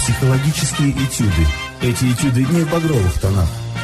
Психологические этюды. Эти этюды не в багровых тонах.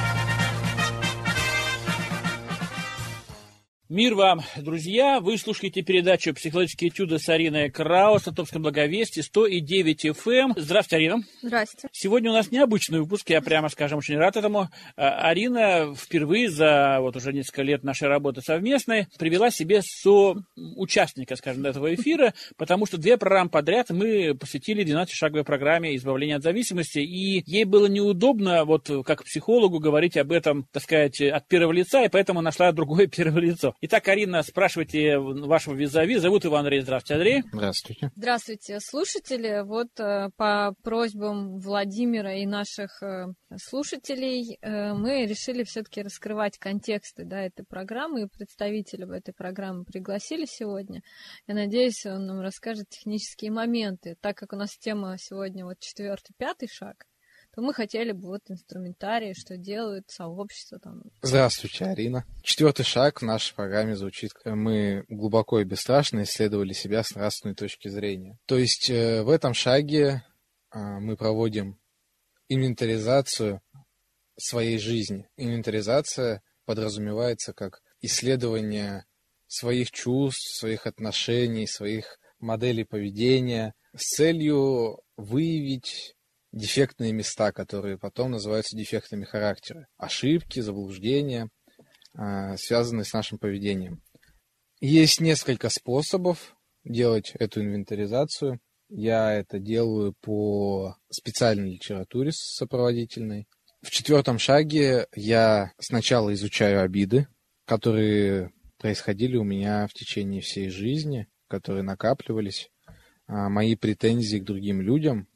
Мир вам, друзья! Вы слушаете передачу «Психологические этюды» с Ариной Краус на Томском Благовестии 100,9 FM. Здравствуйте, Арина. Здравствуйте. Сегодня у нас необычный выпуск, я прямо скажем, очень рад этому. Арина впервые за уже несколько лет нашей работы совместной привела себе соучастника, скажем, этого эфира, потому что 2 программы подряд мы посвятили 12-шаговой программе избавления от зависимости, и ей было неудобно, как психологу, говорить об этом, так сказать, от первого лица, и поэтому нашла другое первое лицо. Итак, Арина, спрашивайте вашего визави. Зовут его Андрей. Здравствуйте, Андрей. Здравствуйте. Здравствуйте, слушатели. По просьбам Владимира и наших слушателей мы решили все-таки раскрывать контексты этой программы, и представителя этой программы пригласили сегодня. Я надеюсь, он нам расскажет технические моменты. Так как у нас тема сегодня 4-5 шаг, то мы хотели бы инструментарий, что делают сообщества. Здравствуйте, Арина. 4-й шаг в нашей программе звучит: мы глубоко и бесстрашно исследовали себя с нравственной точки зрения. То есть в этом шаге мы проводим инвентаризацию своей жизни. Инвентаризация подразумевается как исследование своих чувств, своих отношений, своих моделей поведения с целью выявить дефектные места, которые потом называются дефектами характера. Ошибки, заблуждения, связанные с нашим поведением. Есть несколько способов делать эту инвентаризацию. Я это делаю по специальной литературе сопроводительной. В 4-м шаге я сначала изучаю обиды, которые происходили у меня в течение всей жизни, которые накапливались, мои претензии к другим людям.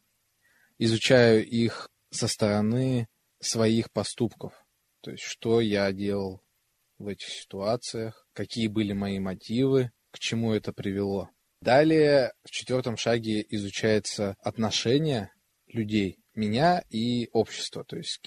Изучаю их со стороны своих поступков. То есть, что я делал в этих ситуациях, какие были мои мотивы, к чему это привело. Далее в 4-м шаге изучается отношение людей, меня и общества. То есть,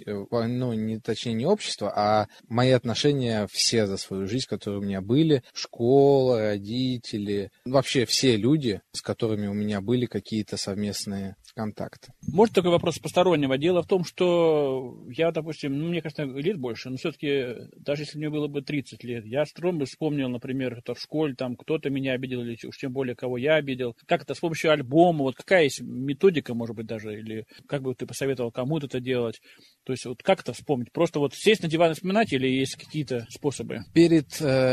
не общество, а мои отношения все за свою жизнь, которые у меня были. Школа, родители, вообще все люди, с которыми у меня были какие-то совместные контакты. Может, такой вопрос постороннего. Дело в том, что я, допустим, мне кажется, лет больше, но все-таки, даже если мне было бы 30 лет, я с трудом бы вспомнил, например, это в школе, кто-то меня обидел, или уж тем более, кого я обидел. Как это с помощью альбома, какая есть методика, может быть, даже, или как бы ты посоветовал кому-то это делать? То есть, как это вспомнить? Просто сесть на диван и вспоминать, или есть какие-то способы? Перед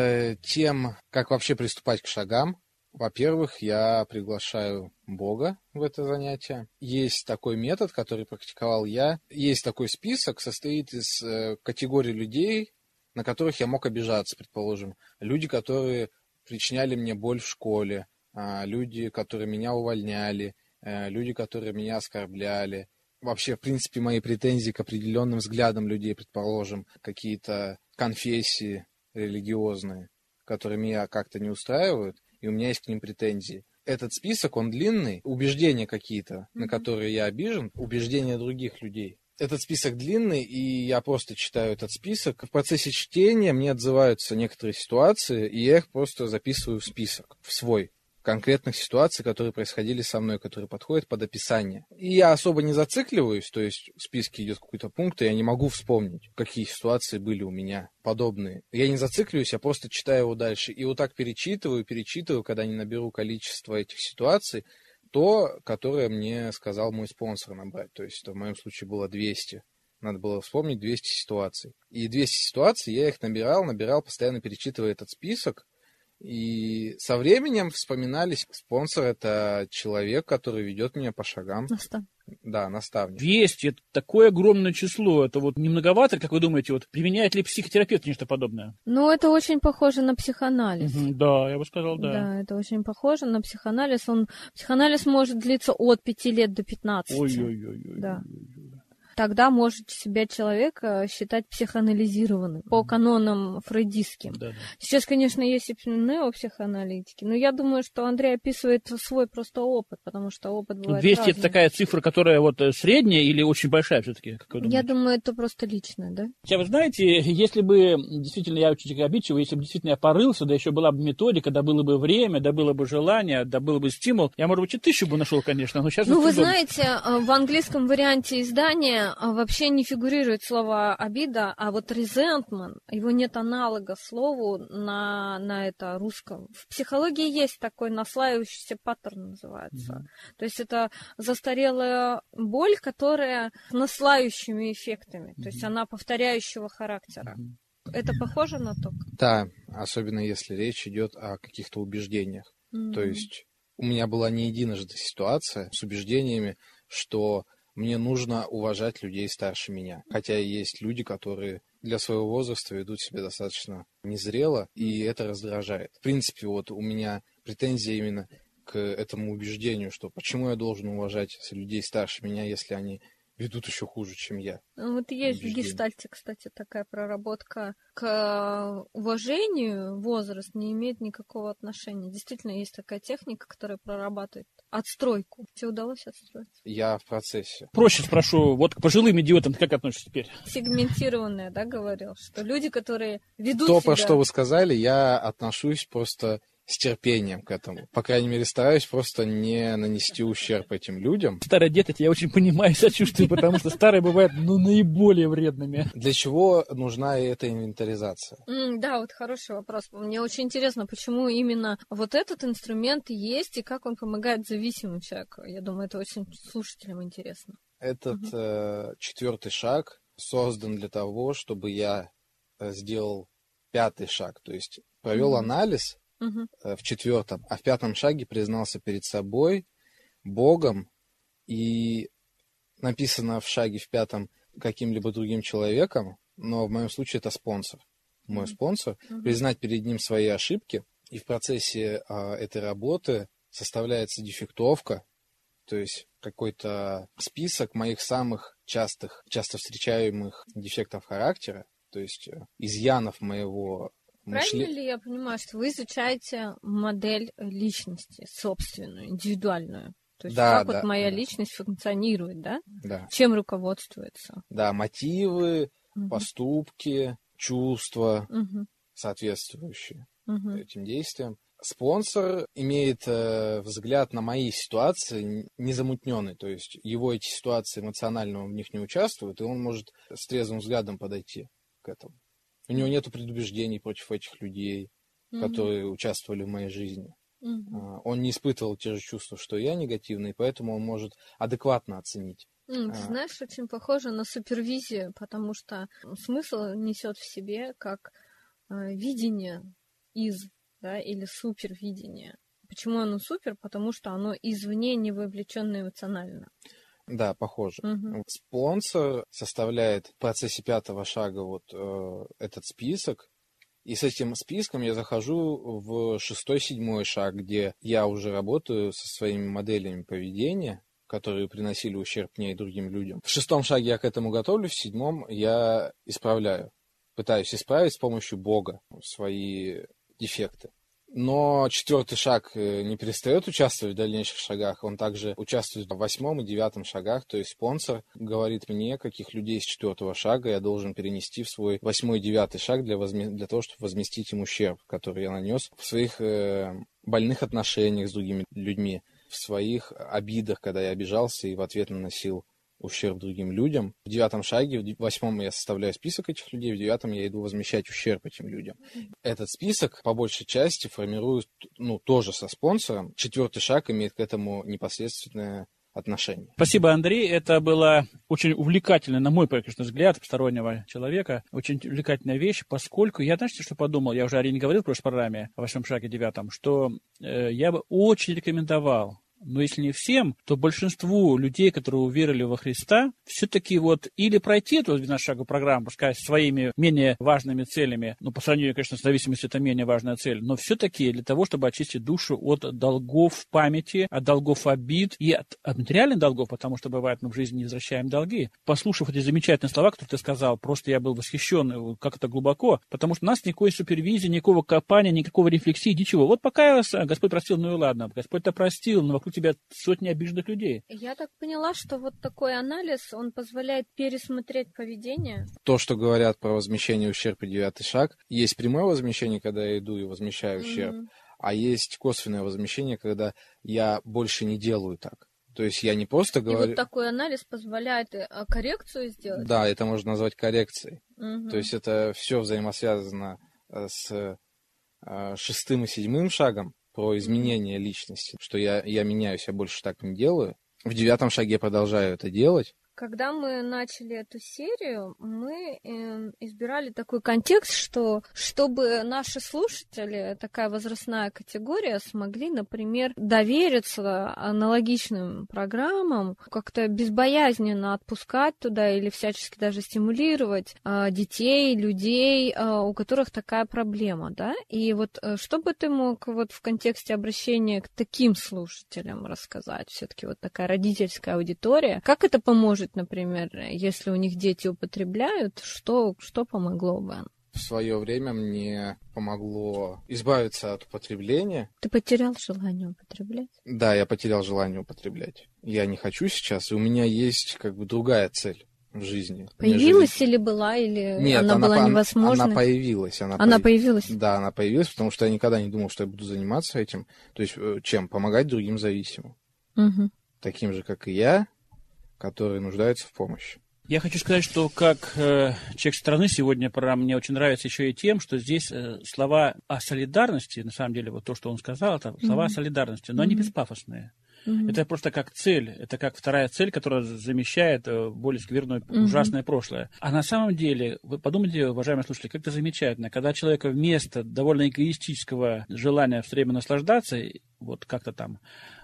тем, как вообще приступать к шагам, во-первых, я приглашаю Бога в это занятие. Есть такой метод, который практиковал я. Есть такой список, состоит из категорий людей, на которых я мог обижаться, предположим. Люди, которые причиняли мне боль в школе, люди, которые меня увольняли, люди, которые меня оскорбляли. Вообще, в принципе, мои претензии к определенным взглядам людей, предположим, какие-то конфессии религиозные, которые меня как-то не устраивают, и у меня есть к ним претензии. Этот список, он длинный, убеждения какие-то, на которые я обижен, убеждения других людей. Этот список длинный, и я просто читаю этот список. В процессе чтения мне отзываются некоторые ситуации, и я их просто записываю в список, в свой. Конкретных ситуаций, которые происходили со мной, которые подходят под описание. И я особо не зацикливаюсь, то есть в списке идет какой-то пункт, и я не могу вспомнить, какие ситуации были у меня подобные. Я не зацикливаюсь, я просто читаю его дальше. И так перечитываю, когда не наберу количество этих ситуаций, то, которое мне сказал мой спонсор набрать. То есть в моем случае было 200. Надо было вспомнить 200 ситуаций. И 200 ситуаций я их набирал, постоянно перечитывая этот список. И со временем вспоминались. Спонсор — это человек, который ведет меня по шагам. Наставник. Да, наставник. 200 — это такое огромное число. Это не многовато, как вы думаете? Применяет ли психотерапевт нечто подобное? Это очень похоже на психоанализ. Да, я бы сказал, да. Да, это очень похоже на психоанализ. Психоанализ может длиться от 5 лет до 15. Ой-ой-ой. Да. тогда можете себя человека считать психоанализированным по канонам фрейдистским. Да. Сейчас, конечно, есть и неопсихоаналитики, но я думаю, что Андрей описывает свой просто опыт, потому что опыт бывает 200 разный. это такая цифра, которая вот средняя или очень большая все-таки? Я думаю, это просто личное, да? Хотя, вы знаете, если бы действительно, я очень обидчивый, если бы действительно я порылся, да еще была бы методика, да было бы время, да было бы желание, да было бы стимул, я, может быть, и 1000 бы нашел, конечно, но сейчас... Ну, вы знаете, в английском варианте издания вообще не фигурирует слово обида, а вот resentment, его нет аналога слову на это русском. В психологии есть такой наслаивающийся паттерн, называется. То есть это застарелая боль, которая с наслаивающими эффектами, то есть она повторяющего характера. Это похоже на то? Да, особенно если речь идет о каких-то убеждениях. То есть у меня была не единожды ситуация с убеждениями, что мне нужно уважать людей старше меня. Хотя есть люди, которые для своего возраста ведут себя достаточно незрело, и это раздражает. В принципе, вот у меня претензия именно к этому убеждению, что почему я должен уважать людей старше меня, если они ведут еще хуже, чем я. Вот есть в гештальте, кстати, такая проработка к уважению. Возраст не имеет никакого отношения. Действительно, есть такая техника, которая прорабатывает отстройку. Тебе удалось отстроиться? Я в процессе. Проще спрошу, вот к пожилым идиотам как относишься теперь? Сегментированное, да, говорил, что люди, которые ведут То, себя... про что вы сказали, я отношусь просто с терпением к этому. По крайней мере, стараюсь просто не нанести ущерб этим людям. Старый дед, это я очень понимаю и сочувствую, потому что старые бывают, наиболее вредными. Для чего нужна эта инвентаризация? Да, вот хороший вопрос. Мне очень интересно, почему именно вот этот инструмент есть и как он помогает зависимому человеку. Я думаю, это очень слушателям интересно. Этот 4-й шаг создан для того, чтобы я сделал 5-й шаг. То есть провел анализ в 4-м, а в 5-м шаге признался перед собой, Богом, и написано в шаге в 5-м каким-либо другим человеком, но в моем случае это спонсор. Мой спонсор. Признать перед ним свои ошибки, и в процессе этой работы составляется дефектовка, то есть какой-то список моих самых часто встречаемых дефектов характера, то есть изъянов моего мышления. Правильно ли я понимаю, что вы изучаете модель личности собственную, индивидуальную? То есть как вот моя личность функционирует, да? Да. Чем руководствуется? Да, мотивы, поступки, чувства, соответствующие этим действиям. Спонсор имеет взгляд на мои ситуации незамутненный, то есть его эти ситуации эмоционально он в них не участвует, и он может с трезвым взглядом подойти к этому. У него нет предубеждений против этих людей, которые участвовали в моей жизни. Он не испытывал те же чувства, что и я, негативные, поэтому он может адекватно оценить. Ты знаешь, очень похоже на супервизию, потому что смысл несет в себе как видение да, или супервидение. Почему оно супер? Потому что оно извне не вовлечено эмоционально. Да, похоже. Спонсор составляет в процессе 5-го шага вот этот список, и с этим списком я захожу в 6-й, 7-й шаг, где я уже работаю со своими моделями поведения, которые приносили ущерб мне и другим людям. В 6-м шаге я к этому готовлюсь, в 7-м я исправляю. Пытаюсь исправить с помощью Бога свои дефекты. Но 4-й шаг не перестает участвовать в дальнейших шагах. Он также участвует в 8-м и 9-м шагах. То есть спонсор говорит мне, каких людей с 4-го шага я должен перенести в свой 8-й и 9-й шаг для того, чтобы возместить им ущерб, который я нанес в своих больных отношениях с другими людьми, в своих обидах, когда я обижался и в ответ наносил ущерб другим людям. В 9-м шаге, в 8-м я составляю список этих людей, в 9-м я иду возмещать ущерб этим людям. Этот список по большей части формируют, тоже со спонсором. 4-й шаг имеет к этому непосредственное отношение. Спасибо, Андрей. Это была очень увлекательная, на мой, конечно, взгляд, стороннего человека, очень увлекательная вещь, поскольку я, знаете, что подумал, я уже Арине говорил в прошлой программе, о 8-м шаге, 9-м, что я бы очень рекомендовал но если не всем, то большинству людей, которые уверовали во Христа, все-таки вот или пройти эту 12-шаговую программу, пускай своими менее важными целями, ну, по сравнению, конечно, с зависимостью, это менее важная цель, но все-таки для того, чтобы очистить душу от долгов памяти, от долгов обид и от материальных долгов, потому что бывает, мы в жизни не возвращаем долги. Послушав эти замечательные слова, которые ты сказал, просто я был восхищен, как это глубоко, потому что у нас никакой супервизии, никакого копания, никакого рефлексии, ничего. Вот пока Господь простил, ну и ладно, Господь-то простил, но вокруг тебя сотни обиженных людей. Я так поняла, что вот такой анализ, он позволяет пересмотреть поведение. То, что говорят про возмещение ущерба и 9-й шаг, есть прямое возмещение, когда я иду и возмещаю ущерб, а есть косвенное возмещение, когда я больше не делаю так. То есть я не просто говорю... И вот такой анализ позволяет коррекцию сделать? Да, это можно назвать коррекцией. Угу. То есть это все взаимосвязано с 6-м и 7-м шагом про изменение личности, что я меняюсь, я больше так не делаю. В 9-м шаге я продолжаю это делать. Когда мы начали эту серию, мы избирали такой контекст, что чтобы наши слушатели, такая возрастная категория, смогли, например, довериться аналогичным программам, как-то безбоязненно отпускать туда или всячески даже стимулировать детей, людей, у которых такая проблема, да? И вот что бы ты мог вот в контексте обращения к таким слушателям рассказать? Все-таки вот такая родительская аудитория. Как это поможет, например, если у них дети употребляют, что помогло бы? В свое время мне помогло избавиться от употребления. Ты потерял желание употреблять? Да, я потерял желание употреблять. Я не хочу сейчас, и у меня есть как бы другая цель в жизни. Появилась или была, или Нет, она была невозможной? Она появилась. Она появилась? Да, она появилась, потому что я никогда не думал, что я буду заниматься этим. То есть чем? Помогать другим зависимым. Угу. Таким же, как и я, которые нуждаются в помощи. Я хочу сказать, что как человек страны сегодня мне очень нравится еще и тем, что здесь слова о солидарности, на самом деле, вот то, что он сказал, это слова о солидарности, но они беспафосные. Это просто как цель, это как вторая цель, которая замещает более скверное, ужасное прошлое. А на самом деле, вы подумайте, уважаемые слушатели, как это замечательно, когда человек вместо довольно эгоистического желания все время наслаждаться, вот как-то там...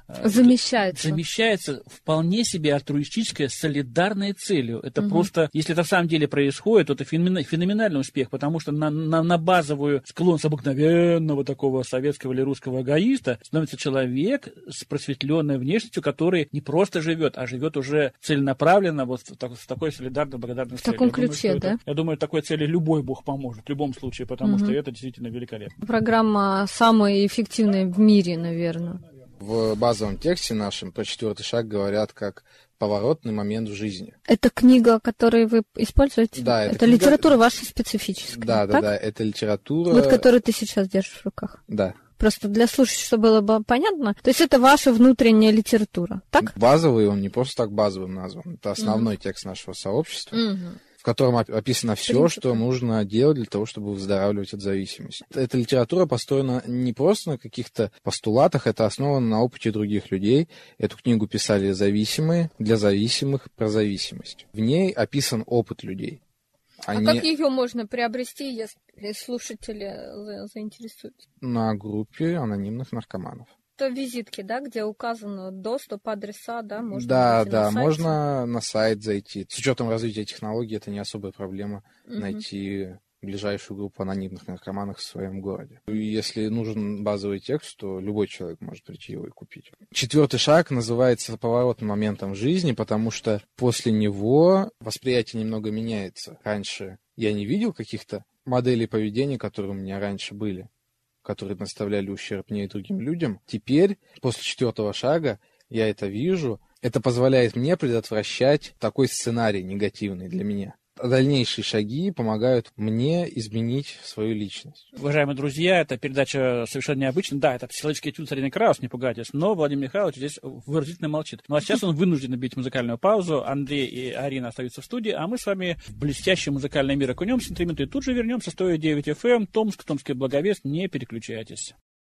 Замещается вполне себе альтруистической, солидарной целью. Это просто, если это в самом деле происходит, то это феноменальный успех, потому что на базовую склонность обыкновенного такого советского или русского эгоиста становится человек с просветленной внешностью, который не просто живет, а живет уже целенаправленно, вот в такой солидарной, благодарной цели. В таком ключе, да? Я думаю, такой цели любой Бог поможет, в любом случае, потому что это действительно великолепно. Программа самая эффективная в мире, наверное. В базовом тексте нашем про 4-й шаг говорят как поворотный момент в жизни. Это книга, которую вы используете? Да, это книга... литература ваша специфическая. Да, это литература. Вот которую ты сейчас держишь в руках. Да. Просто для слушателей, чтобы было бы понятно. То есть это ваша внутренняя литература, так? Базовый, он не просто так базовым назван. Это основной текст нашего сообщества. В котором описано все, что нужно делать для того, чтобы выздоравливать от зависимости. Эта литература построена не просто на каких-то постулатах, это основано на опыте других людей. Эту книгу писали зависимые, для зависимых, про зависимость. В ней описан опыт людей. Как ее можно приобрести, если слушатели заинтересуются? На группе анонимных наркоманов. Это визитки, да, где указан доступ, адреса, да? Можно можно на сайт зайти. С учетом развития технологий это не особая проблема найти ближайшую группу анонимных наркоманов в своем городе. И если нужен базовый текст, то любой человек может прийти его и купить. 4-й шаг называется поворотным моментом в жизни, потому что после него восприятие немного меняется. Раньше я не видел каких-то моделей поведения, которые у меня раньше были, которые доставляли ущерб мне и другим людям. Теперь, после 4-го шага, я это вижу. Это позволяет мне предотвращать такой сценарий негативный для меня. Дальнейшие шаги помогают мне изменить свою личность. Уважаемые друзья, эта передача совершенно необычная. Да, это психологический этюд Арины Краус, не пугайтесь, но Владимир Михайлович здесь выразительно молчит. Ну а сейчас он вынужден набить музыкальную паузу. Андрей и Арина остаются в студии, а мы с вами в блестящий музыкальный мир окунемся на 3 минуты и тут же вернемся. 109 FM, Томск, Томский Благовест. Не переключайтесь.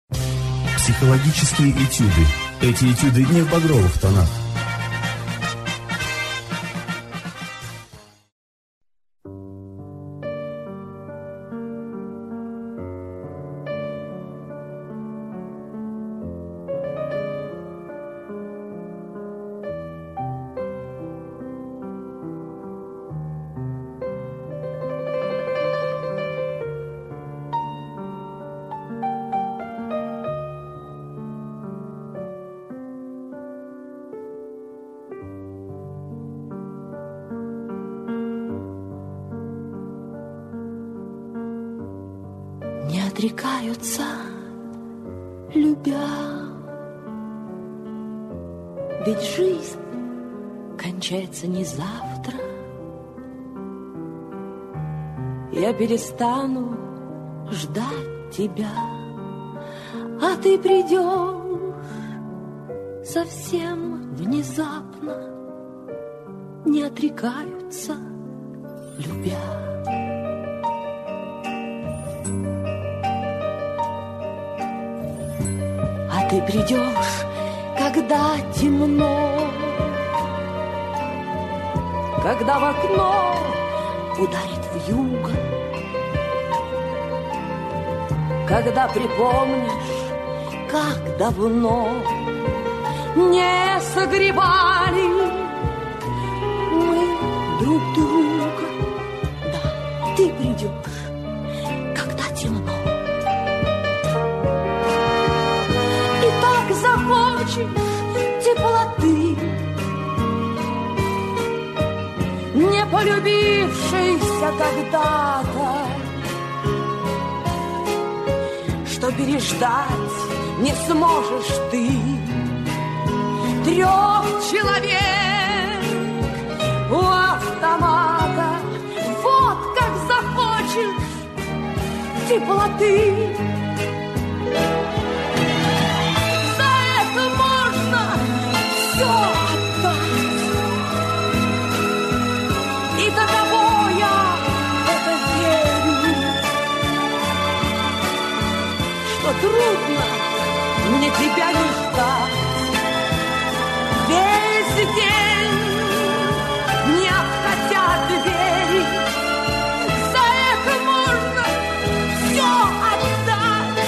Психологические этюды. Эти этюды не в багровых тонах. отрекаются, любя. Ведь жизнь кончается не завтра. Я перестану ждать тебя, а ты придешь совсем внезапно. Не отрекаются, любя. А ты придешь, когда темно, когда в окно ударит вьюга, когда припомнишь, как давно не согревали мы друг друга. Да, ты придешь, когда темно. И так захочешь теплоты, не полюбившейся когда-то, что переждать не сможешь ты. 3 человек у автомата, вот как захочешь теплоты. За это можно все отдать, и до того я в это верю, что трудно мне тебя не ждать. Весь день не хотят верить, за это можно все отдать.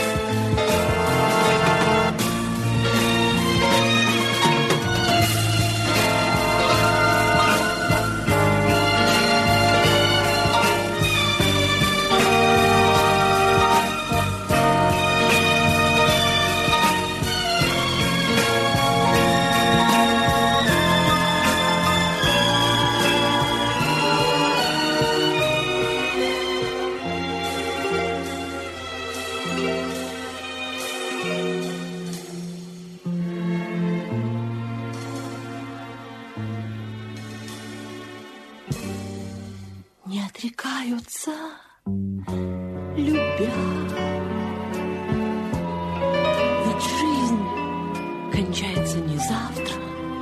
Не отрекаются, любя. Ведь жизнь кончается не завтра.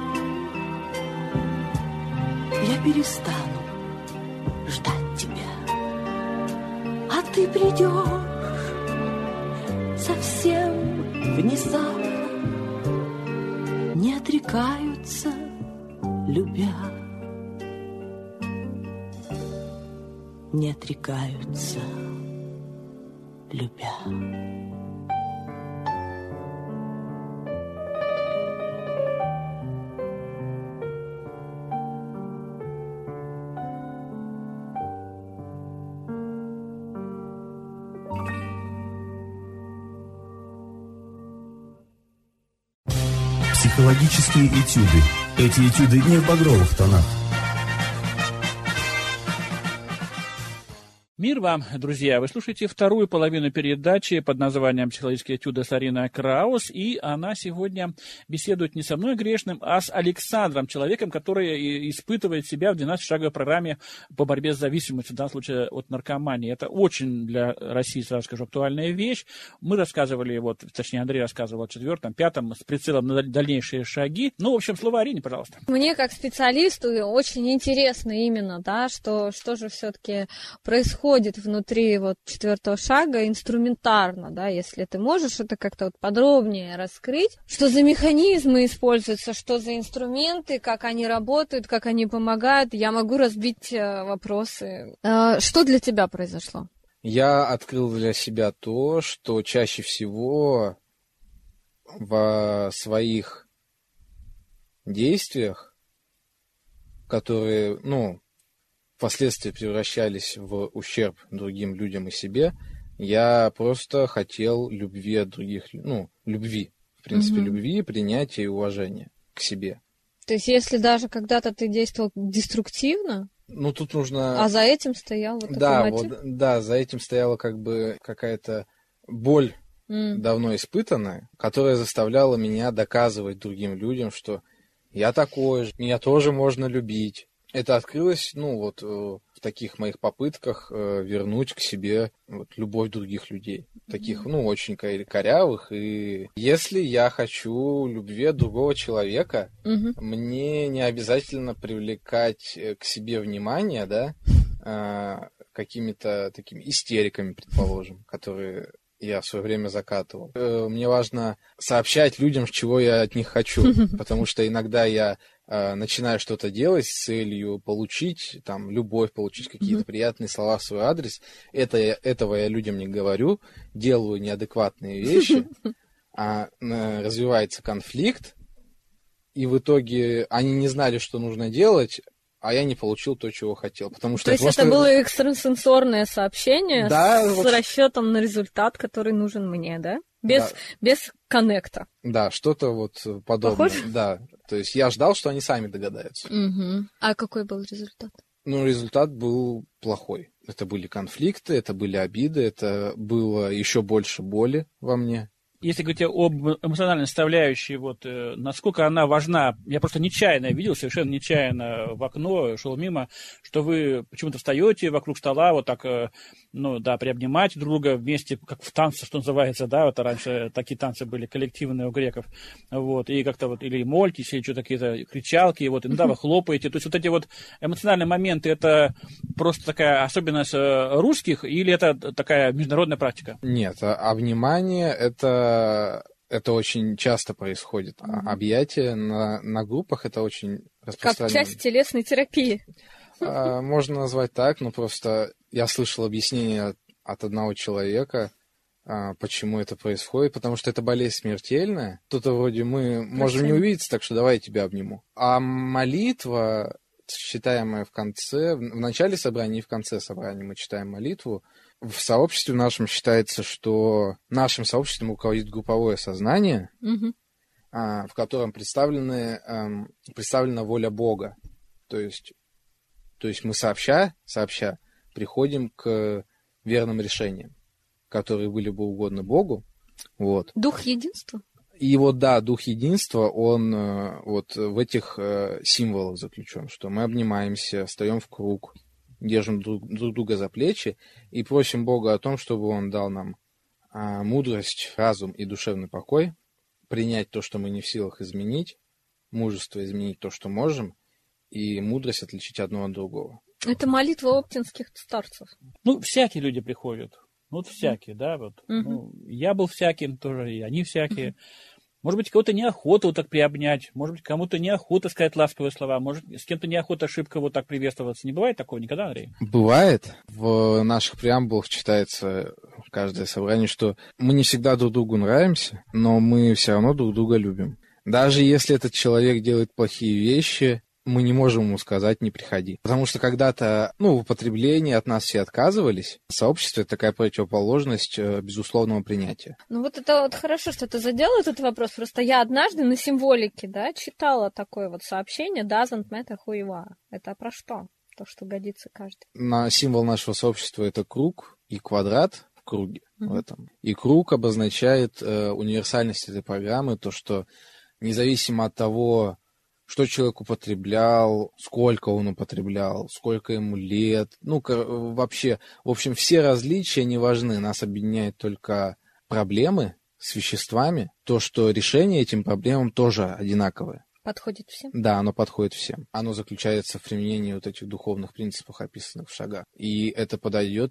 Я перестану ждать тебя, а ты придешь совсем внезапно. Не отрекаются, любя. Не отрекаются, любя. Психологические этюды. Эти этюды не в багровых тонах. Мир вам, друзья! Вы слушаете вторую половину передачи под названием «Психологические этюды» с Ариной Краус, и она сегодня беседует не со мной грешным, а с Александром, человеком, который испытывает себя в 12-шаговой программе по борьбе с зависимостью, в данном случае от наркомании. Это очень для России, сразу скажу, актуальная вещь. Мы рассказывали, точнее, Андрей рассказывал о 4-м, 5-м, с прицелом на дальнейшие шаги. Ну, в общем, слово Арине, пожалуйста. Мне, как специалисту, очень интересно именно, да, что же все-таки происходит внутри 4-го шага инструментарно, да, если ты можешь это как-то подробнее раскрыть, что за механизмы используются, что за инструменты, как они работают, как они помогают, я могу разбить вопросы. Что для тебя произошло? Я открыл для себя то, что чаще всего в своих действиях, которые, впоследствии превращались в ущерб другим людям и себе, я просто хотел любви от других, любви, в принципе, любви, принятия и уважения к себе. То есть, если даже когда-то ты действовал деструктивно, тут нужно... А за этим стоял такой мотив? За этим стояла какая-то боль давно испытанная, которая заставляла меня доказывать другим людям, что я такой же, меня тоже можно любить. Это открылось, в таких моих попытках вернуть к себе любовь других людей. Таких, очень корявых. И если я хочу любви от другого человека, мне не обязательно привлекать к себе внимание, да, какими-то такими истериками, предположим, которые я в свое время закатывал. Мне важно сообщать людям, чего я от них хочу, потому что иногда я начинаю что-то делать с целью получить там любовь, получить какие-то приятные слова в свой адрес. Этого я людям не говорю, делаю неадекватные вещи, а развивается конфликт, и в итоге они не знали, что нужно делать, а я не получил то, чего хотел. Потому что то есть просто... это было экстрасенсорное сообщение с расчетом на результат, который нужен мне, да? Без коннекта. Да, что-то подобное. Похож? Да. То есть я ждал, что они сами догадаются. А какой был результат? Результат был плохой. Это были конфликты, это были обиды, это было еще больше боли во мне. Если говорить об эмоциональной составляющей, насколько она важна, я просто нечаянно видел, совершенно нечаянно в окно, шел мимо, что вы почему-то встаете вокруг стола, приобнимаете друг друга вместе, как в танце, что называется, да, раньше такие танцы были коллективные у греков, и как-то или молитесь, или что-то какие-то кричалки, иногда вы хлопаете, то есть эти эмоциональные моменты, это просто такая особенность русских, или это такая международная практика? Нет, внимание это очень часто происходит. Объятия на группах это очень распространено. Как часть телесной терапии. Можно назвать так, но просто я слышал объяснение от одного человека, почему это происходит, потому что это болезнь смертельная. Кто-то вроде мы можем не увидеться, так что давай я тебя обниму. А молитва, читаемая в начале собрания и в конце собрания мы читаем молитву. В сообществе нашем считается, что нашим сообществом руководит групповое сознание, в котором представлена воля Бога. То есть мы сообща приходим к верным решениям, которые были бы угодны Богу. Дух единства? И дух единства, он в этих символах заключен, что мы обнимаемся, встаем в круг, держим друг друга за плечи и просим Бога о том, чтобы Он дал нам мудрость, разум и душевный покой, принять то, что мы не в силах изменить, мужество изменить то, что можем, и мудрость отличить одно от другого. Это молитва оптинских старцев. Всякие люди приходят. Всякие, да. Я был всяким тоже, и они всякие. Может быть, кого-то неохота так приобнять, может быть, кому-то неохота сказать ласковые слова, может, с кем-то неохота шибко так приветствоваться. Не бывает такого никогда, Андрей? Бывает. В наших преамбулах читается каждое собрание, что мы не всегда друг другу нравимся, но мы все равно друг друга любим. Даже если этот человек делает плохие вещи, мы не можем ему сказать «не приходи». Потому что когда-то, в употреблении от нас все отказывались. Сообщество — это такая противоположность безусловного принятия. Это хорошо, что ты задел этот вопрос. Просто я однажды на символике, читала такое сообщение «Doesn't matter who you are». Это про что? То, что годится каждый. Символ нашего сообщества — это круг и квадрат в круге в этом. И круг обозначает универсальность этой программы, то, что независимо от того, что человек употреблял, сколько он употреблял, сколько ему лет. Вообще, в общем, все различия не важны. Нас объединяют только проблемы с веществами. То, что решение этим проблемам тоже одинаковое. Подходит всем? Да, оно подходит всем. Оно заключается в применении этих духовных принципов, описанных в шагах. И это подойдет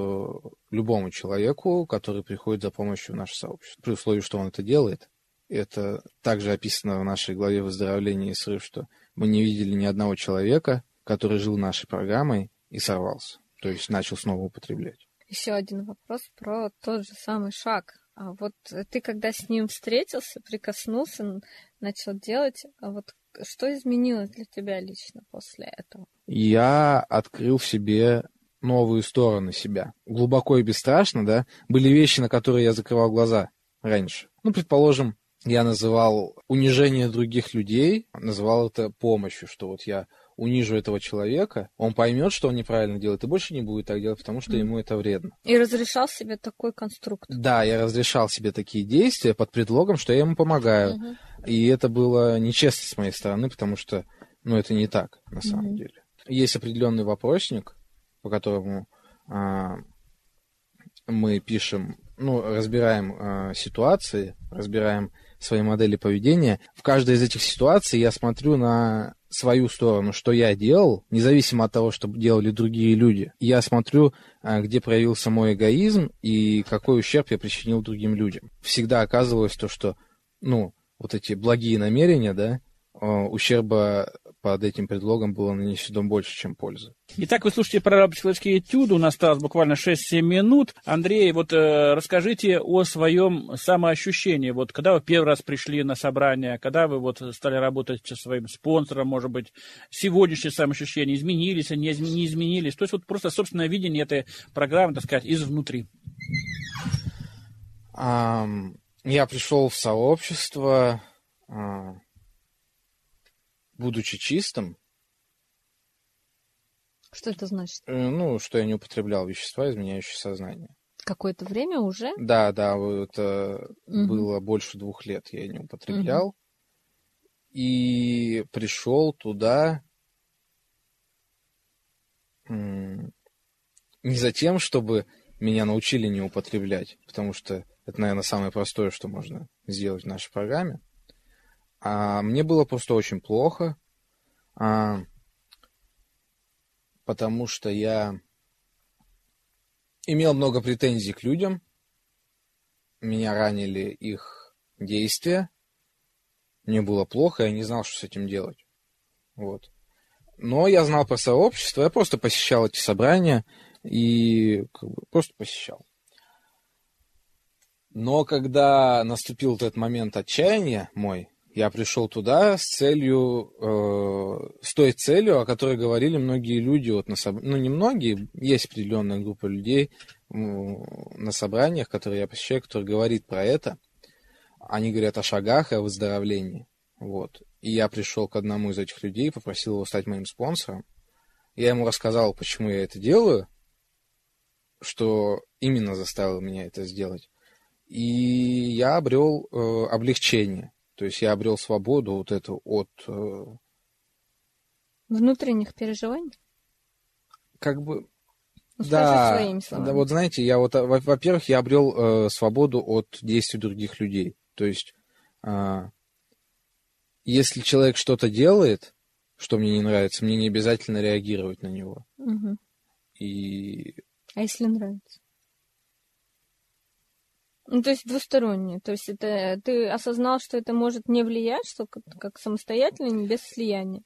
любому человеку, который приходит за помощью в наше сообщество. При условии, что он это делает. Это также описано в нашей главе «Выздоровление и срыв», что мы не видели ни одного человека, который жил нашей программой и сорвался, то есть начал снова употреблять. Еще один вопрос про тот же самый шаг. А ты, когда с ним встретился, прикоснулся, начал делать, что изменилось для тебя лично после этого? Я открыл в себе новые стороны себя. Глубоко и бесстрашно, да, были вещи, на которые я закрывал глаза раньше. Предположим, я называл унижение других людей, называл это помощью, что вот я унижу этого человека, он поймет, что он неправильно делает, и больше не будет так делать, потому что ему это вредно. И разрешал себе такой конструкт. Да, я разрешал себе такие действия под предлогом, что я ему помогаю. И это было нечестно с моей стороны, потому что, это не так, на самом деле. Есть определенный вопросник, по которому мы пишем, разбираем ситуации, разбираем свои модели поведения. В каждой из этих ситуаций я смотрю на свою сторону, что я делал, независимо от того, что делали другие люди. Я смотрю, где проявился мой эгоизм и какой ущерб я причинил другим людям. Всегда оказывалось то, что, вот эти благие намерения, да, ущерба под этим предлогом было нанесено больше, чем пользы. Итак, вы слушаете программу «Психологические этюды». У нас осталось буквально 6-7 минут. Андрей, расскажите о своем самоощущении. Когда вы первый раз пришли на собрание, когда вы стали работать со своим спонсором, может быть, сегодняшние самоощущения изменились, не изменились? То есть просто собственное видение этой программы, так сказать, изнутри. Я пришел в сообщество, будучи чистым. Что это значит? Что я не употреблял вещества, изменяющие сознание. Какое-то время уже? Да, это было больше 2 лет я не употреблял. И пришел туда не за тем, чтобы меня научили не употреблять, потому что это, наверное, самое простое, что можно сделать в нашей программе. А мне было просто очень плохо, потому что я имел много претензий к людям, меня ранили их действия, мне было плохо, я не знал, что с этим делать. Но я знал про сообщество, я просто посещал эти собрания и просто посещал. Но когда наступил этот момент отчаяния мой, я пришел туда с той целью, о которой говорили многие люди не многие, есть определенная группа людей на собраниях, которые я посещаю, которые говорят про это. Они говорят о шагах и о выздоровлении. И я пришел к одному из этих людей, попросил его стать моим спонсором. Я ему рассказал, почему я это делаю, что именно заставило меня это сделать. И я обрел облегчение. То есть я обрел свободу от... Внутренних переживаний? Скажи своими словами. Да, знаете, во-первых, я обрел свободу от действий других людей. То есть, если человек что-то делает, что мне не нравится, мне не обязательно реагировать на него. А если нравится? То есть двустороннее. То есть это ты осознал, что это может не влиять, что как самостоятельно, без слияния.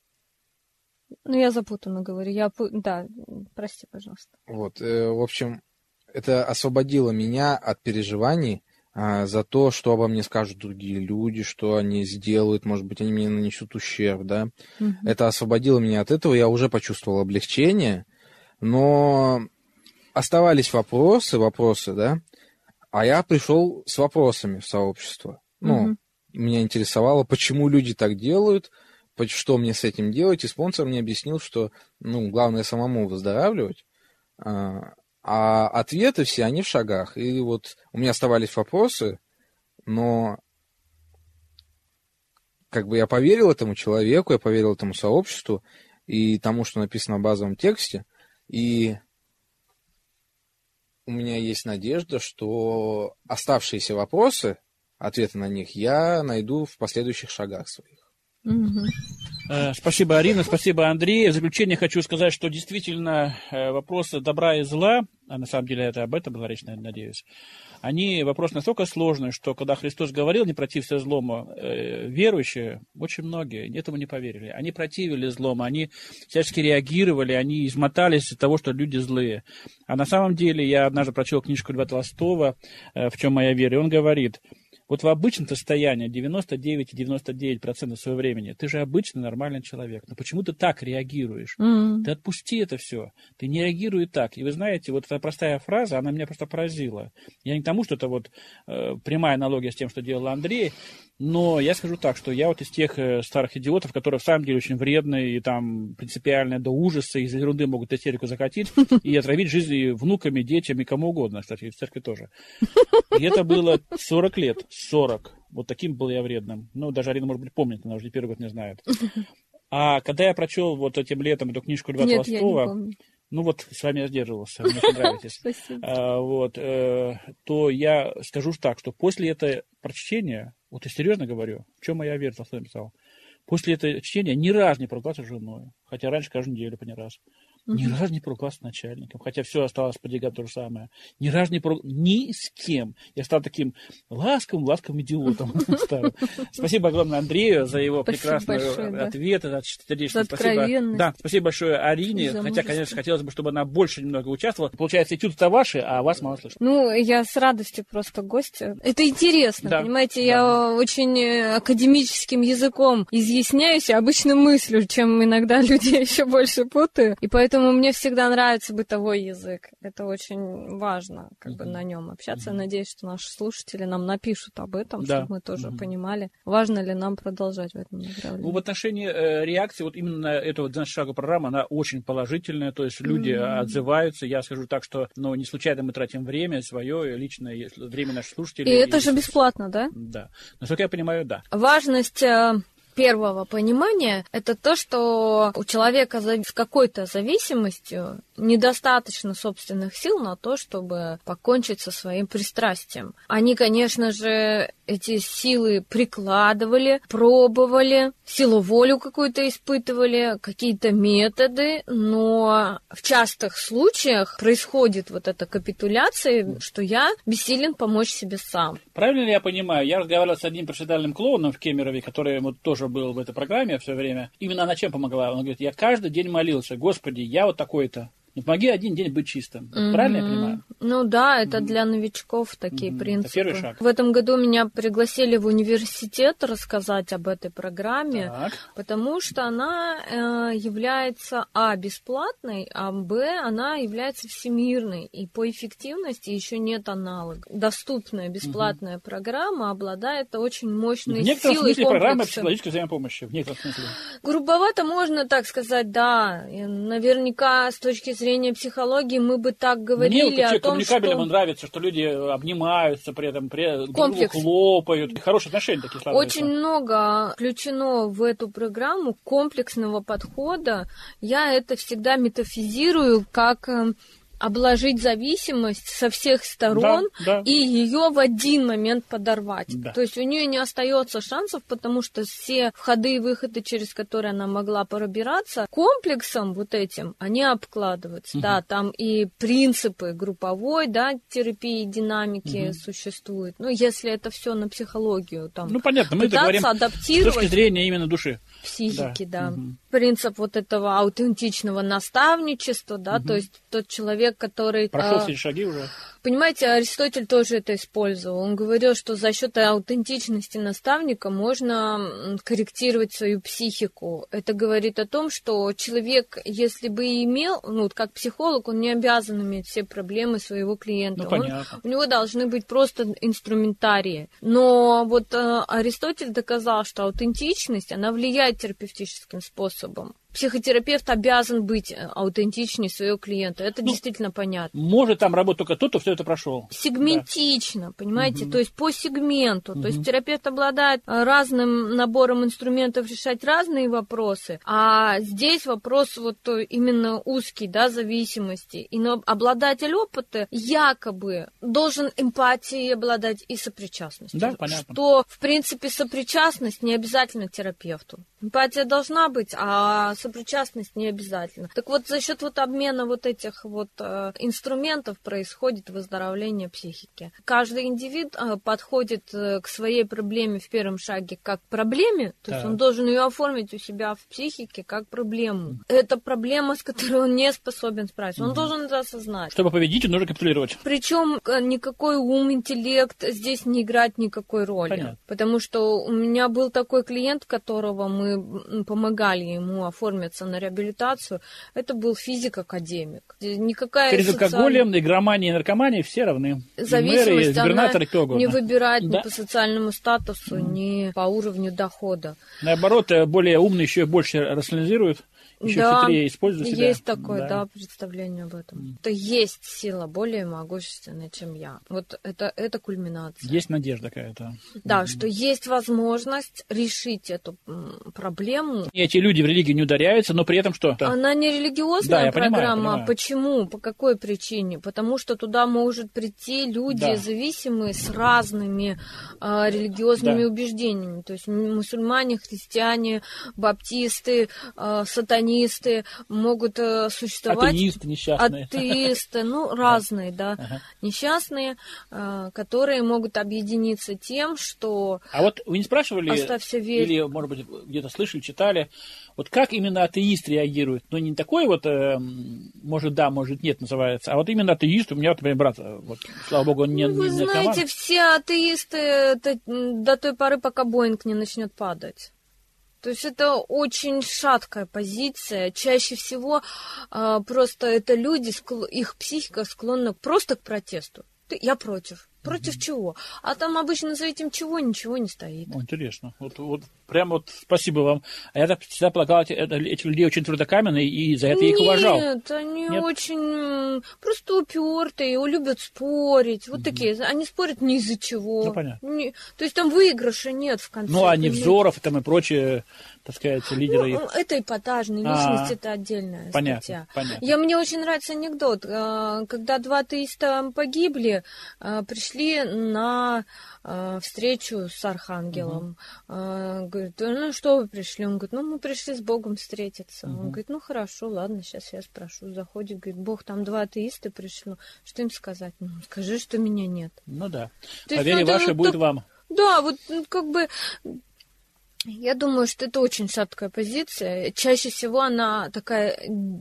Я запутанно говорю. Да, прости, пожалуйста. В общем, это освободило меня от переживаний за то, что обо мне скажут другие люди, что они сделают, может быть, они мне нанесут ущерб, да. Это освободило меня от этого, я уже почувствовал облегчение, но оставались вопросы, да. А я пришел с вопросами в сообщество. Меня интересовало, почему люди так делают, что мне с этим делать. И спонсор мне объяснил, что главное самому выздоравливать, а ответы все, они в шагах. И у меня оставались вопросы, но я поверил этому человеку, я поверил этому сообществу и тому, что написано в базовом тексте. И у меня есть надежда, что оставшиеся вопросы, ответы на них я найду в последующих шагах своих. Спасибо, Арина, спасибо, Андрей. В заключение хочу сказать, что действительно вопросы добра и зла, а на самом деле это об этом была речь, надеюсь, они вопрос настолько сложный, что когда Христос говорил «не протився злому», верующие, очень многие этому не поверили. Они противили злому, они всячески реагировали, они измотались от того, что люди злые. А на самом деле я однажды прочел книжку Льва Толстого «В чем моя вера», и он говорит: Вот в обычном состоянии 99,99% своего времени ты же обычный нормальный человек. Но почему ты так реагируешь? Ты отпусти это все. Ты не реагируй так. И вы знаете, вот эта простая фраза, она меня просто поразила. Я не к тому, что это вот прямая аналогия с тем, что делал Андрей, но я скажу так, что я вот из тех старых идиотов, которые в самом деле очень вредные и там принципиально до ужаса, из-за ерунды могут истерику закатить и отравить жизнь внуками, детям и кому угодно, кстати, и в церкви тоже. И это было 40 лет. 40. Вот таким был я вредным. Ну, даже Арина, может быть, помнит, она уже не первый год не знает. А когда я прочел вот этим летом эту книжку Льва Толстого, ну вот с вами я сдерживался, мне очень нравитесь, то я скажу так, что после этого прочтения, вот я серьезно говорю, в чем моя вера, Толстой написал, после этого чтения ни разу не поругался с женой, хотя раньше каждую неделю по не раз. Ни разу не поругался с начальником, хотя все осталось подвигать то же самое. Ни разу не поругался ни с кем. Я стал таким ласковым идиотом. Спасибо огромное Андрею за его прекрасный ответ. За откровенность. Да, спасибо большое Арине. Хотя, конечно, хотелось бы, чтобы она больше немного участвовала. Получается, этюды-то ваши, а вас мало слышно. Ну, я с радостью просто гость. Это интересно, понимаете? Я очень академическим языком изъясняюсь и обычно мыслю, чем иногда людей еще больше путаю. И поэтому мне всегда нравится бытовой язык. Это очень важно, как бы на нем общаться. Я надеюсь, что наши слушатели нам напишут об этом, чтобы мы тоже понимали, важно ли нам продолжать в этом направлении. Ну, в отношении реакции, вот именно этого 12 шагов программы, она очень положительная, то есть люди отзываются. Я скажу так, что не случайно мы тратим время свое, личное время наших слушателей. И это же бесплатно, да? Да. Насколько я понимаю, да. Важность первого понимания – это то, что у человека с какой-то зависимостью недостаточно собственных сил на то, чтобы покончить со своим пристрастием. Они, конечно же, эти силы прикладывали, пробовали, силу волю какую-то испытывали, какие-то методы, но в частых случаях происходит вот эта капитуляция, что я бессилен помочь себе сам. Правильно ли я понимаю? Я разговаривал с одним профессиональным клоуном в Кемерове, который вот тоже был в этой программе все время. Именно она чем помогла? Он говорит, я каждый день молился, Господи, я вот такой-то. Не помоги один день быть чистым. Правильно я понимаю? Ну да, это для новичков такие принципы. Это первый шаг. В этом году меня пригласили в университет рассказать об этой программе, потому что она является бесплатной, а она является всемирной. И по эффективности еще нет аналога. Доступная бесплатная программа обладает очень мощной силой. В некотором смысле программа психологической взаимопомощи. В некотором смысле. Грубовато можно так сказать, да. Наверняка с точки зрения психологии мы бы так говорили. Мне о том, коммуникабельному нравится, что люди обнимаются, при этом хлопают. Хорошие отношения такие складываются. Очень много включено в эту программу комплексного подхода. Я это всегда метафизирую как обложить зависимость со всех сторон и ее в один момент подорвать. Да. То есть у нее не остается шансов, потому что все входы и выходы, через которые она могла пробираться, комплексом вот этим они обкладываются. Да, там и принципы групповой, терапии, динамики существуют. Ну, если это все на психологию, там, понятно, мы говорим адаптировать с точки зрения именно души. Психики, принцип вот этого аутентичного наставничества, то есть тот человек, который... Прошел все шаги уже. Понимаете, Аристотель тоже это использовал. Он говорил, что за счет аутентичности наставника можно корректировать свою психику. Это говорит о том, что человек, если бы имел, как психолог, он не обязан иметь все проблемы своего клиента. У него должны быть просто инструментарии. Но вот Аристотель доказал, что аутентичность, она влияет терапевтическим способом. Психотерапевт обязан быть аутентичнее своего клиента. Это действительно понятно. Может там работать только тот, кто все это прошел. Сегментично, понимаете? То есть по сегменту. То есть терапевт обладает разным набором инструментов решать разные вопросы. А здесь вопрос вот именно узкий, зависимости. И обладатель опыта якобы должен эмпатией обладать и сопричастностью. Да, понятно. Что, в принципе, сопричастность не обязательно терапевту. Эмпатия должна быть, а сопричастность не обязательно. Так вот, за счет вот обмена вот этих вот инструментов происходит выздоровление психики. Каждый индивид подходит к своей проблеме в первом шаге как к проблеме, то есть он должен ее оформить у себя в психике как проблему. Это проблема, с которой он не способен справиться. Он должен это осознать. Чтобы победить, нужно капитулировать. Причем никакой ум, интеллект здесь не играет никакой роли. Понятно. Потому что у меня был такой клиент, которого мы помогали ему оформиться на реабилитацию. Это был физик-академик. Никакая Перед алкоголем, игроманией и наркоманией все равны. зависимость, губернаторы, кто угодно. не выбирает Да. ни по социальному статусу, ни по уровню дохода. Наоборот, более умные еще больше рационализируют, еще хитрее используют себя. Есть такое, да, представление об этом. Это есть сила более могущественная, чем я. Вот это кульминация. Есть надежда какая-то. Да, что есть возможность решить эту проблему. И эти люди в религию не ударяются, но при этом что? Она не Да, религиозная я программа. понимаю. Почему? По какой причине? Потому что туда может прийти люди, Да. зависимые с разными религиозными Да. убеждениями. То есть мусульмане, христиане, баптисты, сатанисты могут существовать. Атеисты несчастные. Атеисты, разные, да, Ага. несчастные, которые могут объединиться тем, что А вот вы не спрашивали, оставься верь. или, может быть, где-то слышали, читали, вот как именно атеист реагирует? Ну, не такой вот, может да, может нет называется, а вот именно атеист, у меня, вот, например, брат, вот, слава богу, он не Вы наркоман. знаете, все атеисты это до той поры, пока Боинг не начнет падать. То есть это очень шаткая позиция. Чаще всего просто это люди, их психика склонна просто к протесту. Я против. Против чего? А там обычно за этим ничего не стоит. О, интересно. Вот прямо вот спасибо вам. А я так всегда полагал, этих людей очень трудокаменные, и за это я их уважал. Нет, они Нет? очень просто упертые, любят спорить. Вот такие. Они спорят ни из-за чего. Ну, понятно. То есть там выигрыша нет в конце. Ну, а Невзоров там и прочие, так сказать, лидеры их. Это эпатажные личности, это отдельная статья. Понятно. Мне очень нравится анекдот. Когда 2 атеиста погибли, пришли на встречу с архангелом. Говорит, ну что вы пришли? Он говорит, мы пришли с Богом встретиться. Он говорит, хорошо, ладно, сейчас я спрошу. Заходит, говорит, Бог, там 2 атеиста пришло. Что им сказать? Скажи, что меня нет. Ну да. То По есть, вере вашей будет так- вам. Да, вот как бы... Я думаю, что это очень шаткая позиция. Чаще всего она такая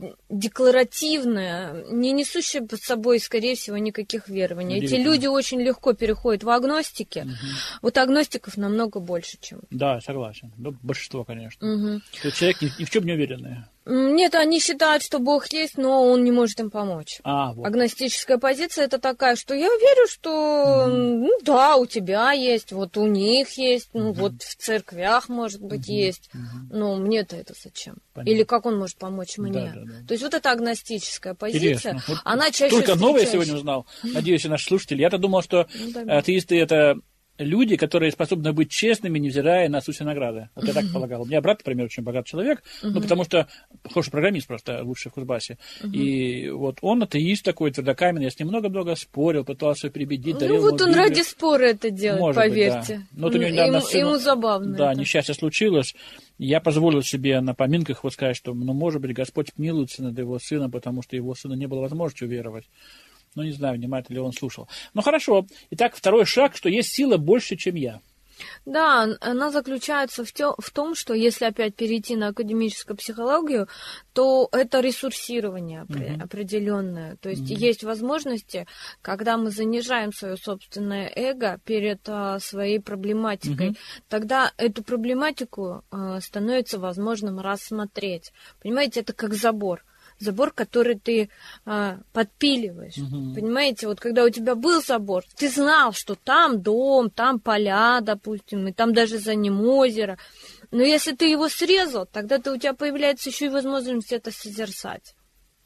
декларативная, не несущая под собой, скорее всего, никаких верований. Эти люди очень легко переходят в агностики. Вот агностиков намного больше, чем... Да, согласен. Ну, большинство, конечно. Мгм. То есть человек ни в чем не уверенный. Нет, они считают, что Бог есть, но он не может им помочь. Вот. Агностическая позиция это такая, что я верю, что да, у тебя есть, вот у них есть, вот в церквях, может быть, есть. Но мне-то это зачем? Понятно. Или как он может помочь мне? Да. То есть вот эта агностическая позиция, Интересно. Вот она чаще только новое встречающаяся. сегодня узнал. Надеюсь, и наши слушатели. Я-то думал, что да. атеисты это люди, которые способны быть честными, невзирая на суть награды. Вот я так полагал. У меня брат, например, очень богатый человек, потому что хороший программист просто, лучший в Кузбассе. И вот он атеист такой, твердокаменный. Я с ним много-много спорил, пытался перебедить, дарил Вот ему он Библию. ради спора это делает, Может быть, поверьте. да. Но вот у него недавно Ему забавно. Да, это. несчастье случилось. Я позволил себе на поминках вот сказать, что, может быть, Господь милуется над его сыном, потому что его сына не было возможности уверовать. Ну, не знаю, внимательно ли он слушал. Ну, хорошо. Итак, второй шаг, что есть сила больше, чем я. Да, она заключается в том, что если опять перейти на академическую психологию, то это ресурсирование определенное. То есть есть возможности, когда мы занижаем свое собственное эго перед своей проблематикой, тогда эту проблематику становится возможным рассмотреть. Понимаете, это как забор. Забор, который ты подпиливаешь. Понимаете, вот когда у тебя был забор, ты знал, что там дом, там поля, допустим, и там даже за ним озеро. Но если ты его срезал, тогда у тебя появляется еще и возможность это созерцать.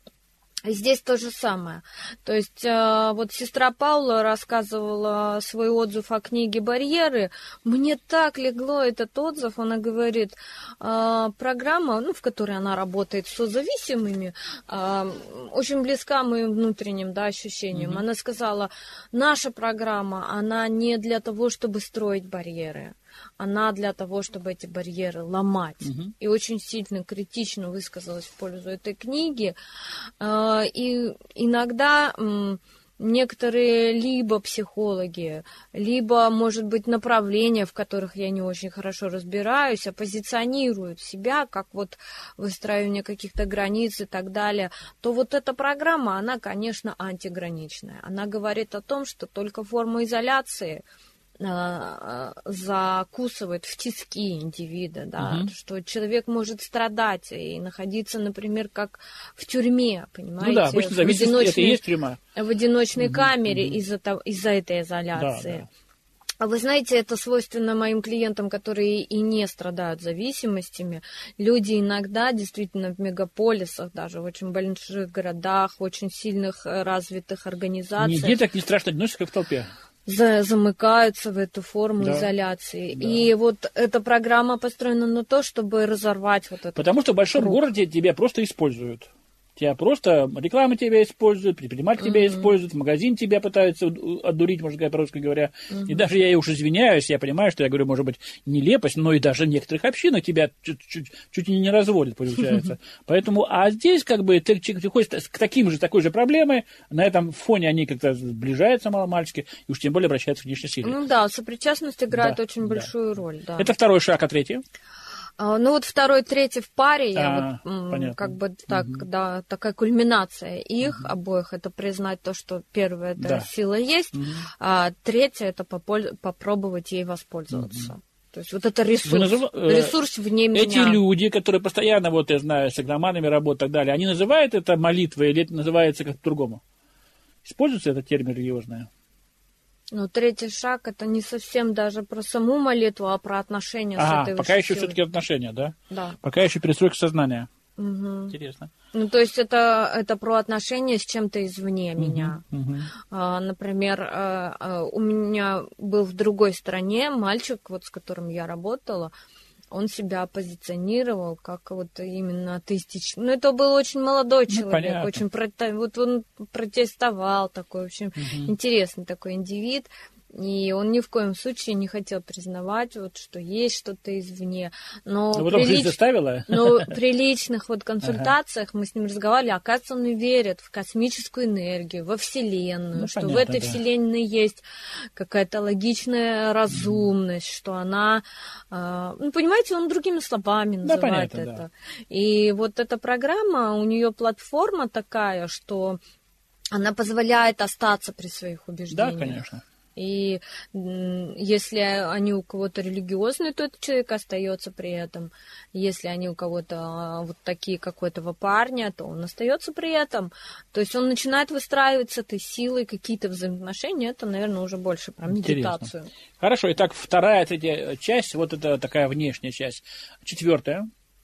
И здесь то же самое. То есть вот сестра Паула рассказывала свой отзыв о книге «Барьеры». Мне так легло этот отзыв. Она говорит, программа, в которой она работает с созависимыми, очень близка моим внутренним ощущениям. Она сказала, наша программа, она не для того, чтобы строить барьеры. она для того, чтобы эти барьеры ломать. И очень сильно критично высказалась в пользу этой книги. И иногда некоторые либо психологи, либо, может быть, направления, в которых я не очень хорошо разбираюсь, оппозиционируют себя, как вот выстраивание каких-то границ и так далее, то вот эта программа, она, конечно, антиграничная. Она говорит о том, что только форма изоляции закусывает в тиски индивида, да, что человек может страдать и находиться, например, как в тюрьме, понимаете? Ну да, обычно зависимость, это и есть тюрьма. В одиночной камере из-за этой изоляции. Да. Вы знаете, это свойственно моим клиентам, которые и не страдают зависимостями. Люди иногда действительно в мегаполисах, даже в очень больших городах, в очень сильных развитых организациях. Нигде так не страшно одиночество, как в толпе. Замыкаются в эту форму изоляции. Да. И вот эта программа построена на то, чтобы разорвать вот это. Потому что в большом городе тебя просто используют. Тебя просто реклама тебя использует, предприниматель тебя использует, в магазин тебя пытаются отдурить, можно сказать, по-русски говоря. И даже я уж извиняюсь, я понимаю, что я говорю, может быть, нелепость, но и даже в некоторых общинах тебя чуть ли не разводят, получается. Поэтому, а здесь как бы ты ходишь к такой же проблемой, на этом фоне они как-то сближаются мало-мальчики, и уж тем более обращаются к внешней силе. Ну да, сопричастность играет очень большую роль. Да. Это второй шаг, а третий? Ну вот второй, третий в паре, как бы так, да, такая кульминация их обоих, это признать то, что первое, это сила есть, а третье, это попробовать ей воспользоваться. То есть вот это ресурс вне меня. Эти люди, которые постоянно, вот я знаю, с игроманами работают и так далее, они называют это молитвой или это называется как-то по-другому? Используется этот термин религиозный? Ну, третий шаг, это не совсем даже про саму молитву, а про отношения с этой пока еще все-таки отношения, да? Да. Пока еще перестройка сознания. Интересно. Ну, то есть это про отношения с чем-то извне меня. Например, у меня был в другой стране мальчик, вот с которым я работала, он себя позиционировал как вот именно атеистичный. Ну, это был очень молодой человек, очень вот он протестовал, такой, в общем, интересный такой индивид. И он ни в коем случае не хотел признавать, вот, что есть что-то извне. Но при личных вот консультациях мы с ним разговаривали, оказывается, он верит в космическую энергию, во Вселенную, что в этой Вселенной есть какая-то логичная разумность, что она... Ну, понимаете, он другими словами называет это. Да. И вот эта программа, у нее платформа такая, что она позволяет остаться при своих убеждениях. Да, конечно. И если они у кого-то религиозные, то этот человек остается при этом. Если они у кого-то вот такие, как у этого парня, то он остается при этом. То есть он начинает выстраивать с этой силой какие-то взаимоотношения. Это, наверное, уже больше про медитацию. Интересно. Хорошо, итак, вторая третья часть, вот это такая внешняя часть. Четвертый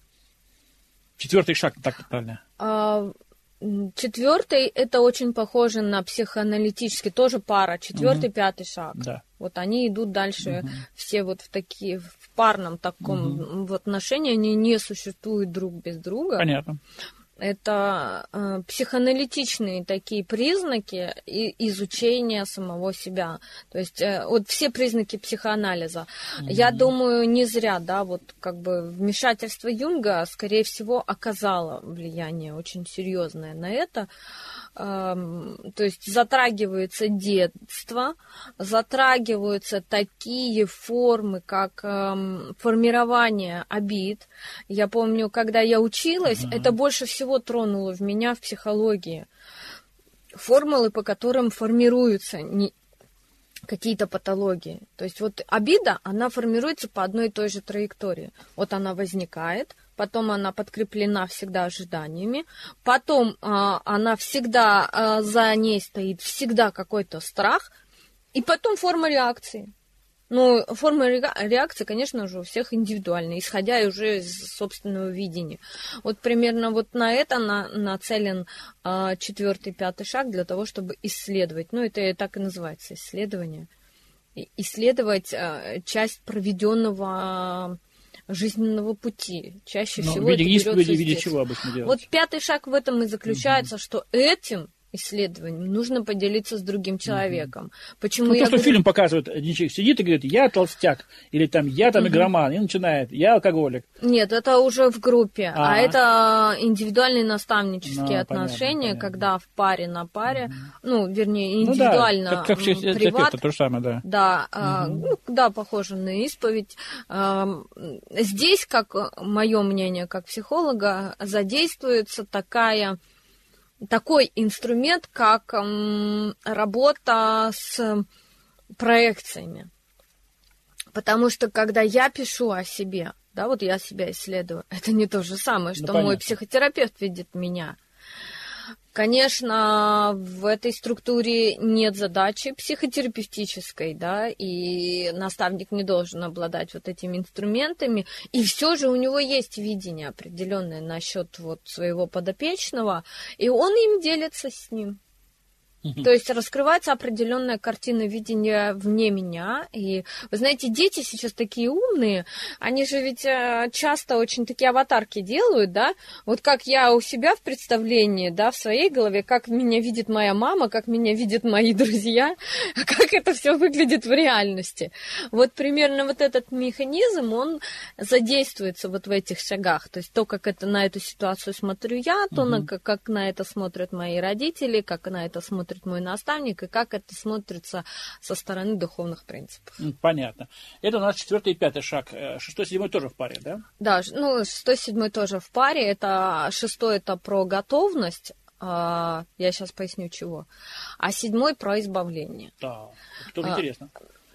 шаг, так правильно? Четвертый, это очень похоже на психоаналитический, тоже пара, четвертый, пятый шаг. Да. Вот они идут дальше, все вот в парном таком в отношении, они не существуют друг без друга. Понятно. Это психоаналитичные такие признаки изучения самого себя. То есть вот все признаки психоанализа. Я думаю, не зря, да, вот как бы вмешательство Юнга, скорее всего, оказало влияние очень серьезное на это. То есть затрагивается детство, затрагиваются такие формы, как формирование обид. Я помню, когда я училась, это больше всего тронуло в меня в психологии. Формулы, по которым формируются какие-то патологии. То есть вот обида, она формируется по одной и той же траектории. Вот она возникает, потом она подкреплена всегда ожиданиями, потом она всегда, за ней стоит всегда какой-то страх, и потом форма реакции. Ну, форма реакции, конечно же, у всех индивидуальная, исходя уже из собственного видения. Вот примерно вот на это нацелен четвертый, пятый шаг для того, чтобы исследовать. Ну, это так и называется исследование. Исследовать часть проведенного жизненного пути. Чаще всего в виде исповеди, в виде чего обычно делать? Вот пятый шаг в этом и заключается, что этим исследованием, нужно поделиться с другим человеком. Почему Ну, я то, что говорю... фильм показывает, один человек сидит и говорит, я толстяк, или там, я там игроман, и начинает, я алкоголик. Нет, это уже в группе, а это индивидуальные наставнические Ну, отношения, понятно. когда в паре на паре, ну, вернее, индивидуально, ну, да, как приват. это то же самое, да. Да, ну, да, похоже на исповедь. Здесь, как мое мнение, как психолога, задействуется такой инструмент, как работа с проекциями. Потому что, когда я пишу о себе, да, вот я себя исследую, это не то же самое, что мой психотерапевт видит меня. Конечно, в этой структуре нет задачи психотерапевтической, да, и наставник не должен обладать вот этими инструментами, и все же у него есть видение определенное насчет вот своего подопечного, и он им делится с ним. То есть раскрывается определенная картина видения вне меня. И вы знаете, дети сейчас такие умные, они же ведь часто очень такие аватарки делают, да? Вот как я у себя в представлении, да, в своей голове, как меня видит моя мама, как меня видят мои друзья, как это все выглядит в реальности. Вот примерно вот этот механизм, он задействуется вот в этих шагах. То есть то, как это на эту ситуацию смотрю я, то, как на это смотрят мои родители, как на это смотрит мой наставник, и как это смотрится со стороны духовных принципов. Понятно. Это у нас 4-й и 5-й шаг. 6-й, 7-й тоже в паре, да? Да, ну, 6-й, 7-й тоже в паре. Это 6-й это про готовность, я сейчас поясню чего, а 7-й про избавление. Да, это тоже интересно.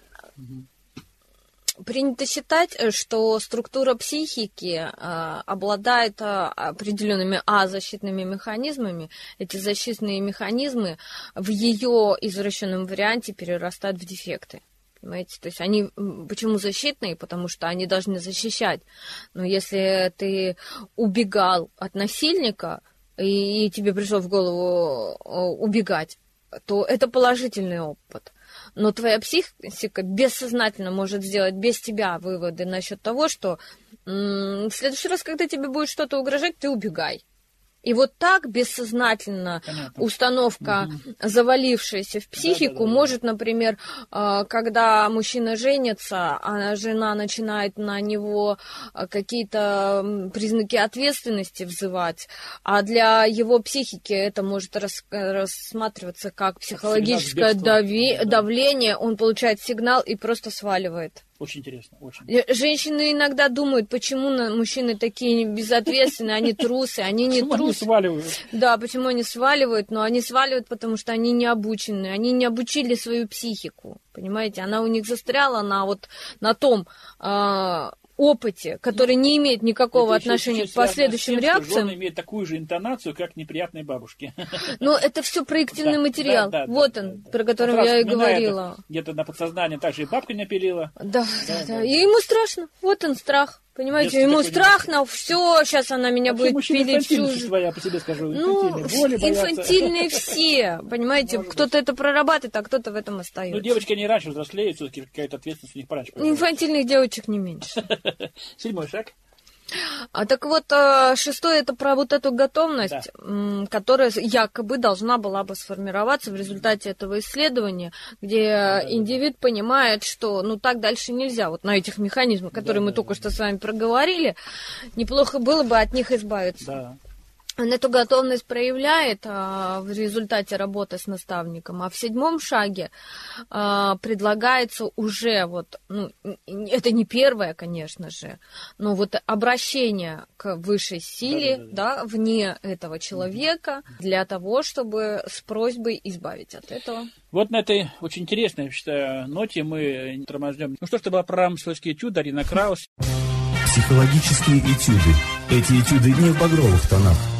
Принято считать, что структура психики обладает определенными защитными механизмами. Эти защитные механизмы в ее извращенном варианте перерастают в дефекты. Понимаете? То есть они почему защитные? Потому что они должны защищать. Но если ты убегал от насильника, и тебе пришло в голову убегать, то это положительный опыт. Но твоя психика бессознательно может сделать без тебя выводы насчет того, что в следующий раз, когда тебе будет что-то угрожать, ты убегай. И вот так бессознательно установка, завалившаяся в психику, может, например, когда мужчина женится, а жена начинает на него какие-то признаки ответственности взывать, а для его психики это может рассматриваться как психологическое давление, он получает сигнал и просто сваливает. Очень интересно, очень. Женщины иногда думают, почему мужчины такие безответственные, они трусы, они не трусы. Они сваливают? Да, почему они сваливают, но они сваливают, потому что они не обучены, они не обучили свою психику, понимаете, она у них застряла на том опыте, который не имеет никакого отношения к последующим реакциям. Жены имеют такую же интонацию, как неприятные бабушки. Но это все проективный материал. Вот он, про который я и говорила. Где-то на подсознании также и бабка не пилила. Да. И ему страшно. Вот он, страх. Понимаете, ему страшно, все, сейчас она меня будет пилить всю жизнь. Я по себе скажу. Инфантильные все, понимаете, кто-то это прорабатывает, а кто-то в этом остается. Ну, девочки, они раньше взрослеют, все-таки какая-то ответственность у них пораньше. Инфантильных девочек не меньше. 7-й шаг. Так вот, 6-й это про вот эту готовность, которая якобы должна была бы сформироваться в результате этого исследования, где индивид понимает, что так дальше нельзя. Вот на этих механизмах, которые мы только что с вами проговорили, неплохо было бы от них избавиться. Да. Он эту готовность проявляет в результате работы с наставником. А в 7-м шаге предлагается уже это не первое, конечно же, но обращение к высшей силе, вне этого человека, для того, чтобы с просьбой избавить от этого. Вот на этой очень интересной, я считаю, ноте мы тормознем. Ну что ж, это была программа «Свойские этюды», Арина Краус. Психологические этюды. Эти этюды не в багровых тонах.